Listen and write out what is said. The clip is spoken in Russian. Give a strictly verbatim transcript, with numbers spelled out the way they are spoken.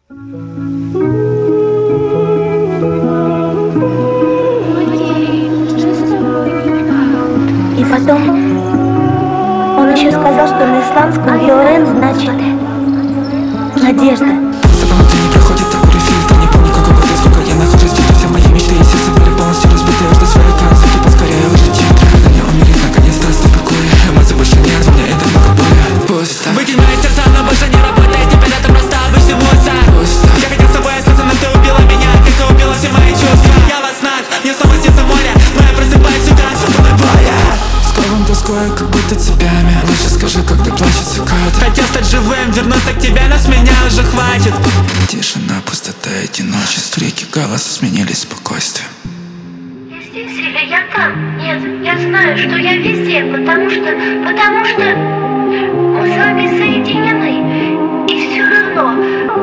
И потом он еще сказал, что на исландском Виорен значит надежда. С тобой внутри не проходит такой фильтр. Не помню, какой год и сколько я нахожусь где-то. Все мои мечты и сердце были полностью разбиты. Я жду своей концерты, поскорее уже титры. Да не умереть, наконец-то оставь покой. Эмоций больше нет, мне это много боли. Пусть так. Выкинь мои сердца, но больше не работает. Теперь это просто обычный мусор. Пусть так. Я хотел с тобой остаться, но ты убила меня. Как ты убила все мои чувства. Я во снах, мне снова снится море. Но я просыпаюсь всегда с полной боли. Скован тоской, как будто цепями. Лучше скажи, когда плачет цикад. Хотел стать живым, вернуться к тебе, но с меня уже хватит. Тишина, пустота, одиночество. Реки голоса сменились спокойствием. Я здесь или я там? Нет, я знаю, что я везде, потому что, потому что мы с вами соединены. И все равно